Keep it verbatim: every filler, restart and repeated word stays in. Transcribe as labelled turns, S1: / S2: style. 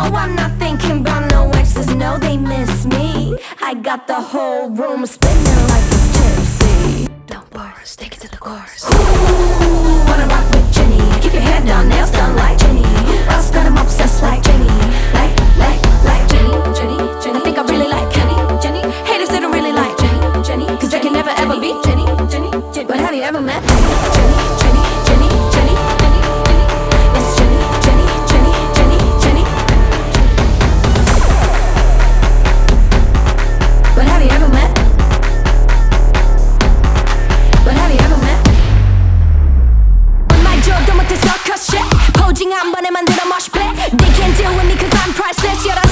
S1: I'm not thinking about no exes, no, they miss me. I got the whole room spinning like it's tipsy. Don't bars, take it to the chorus. Ooh, wanna rock with Jenny. Keep your head down, nails done like Jenny. Else got him obsessed like Jenny. Like, like, like Jenny, Jenny, Jenny. I think I really like Jenny, Jenny. Haters, they don't really like Jenny, Jenny. Cause they can never ever be Jenny, Jenny, Jenny. But have you ever met Jenny, Jenny, Jenny, Jenny, Jenny, Jenny? It's Jenny, Jenny, Jenny, Jenny, Jenny. But have you ever met? But have you ever met? 말 줘도 못해 circus shit. 포징 한 번에 만들어 mosh pit. They can't deal with me cause I'm priceless.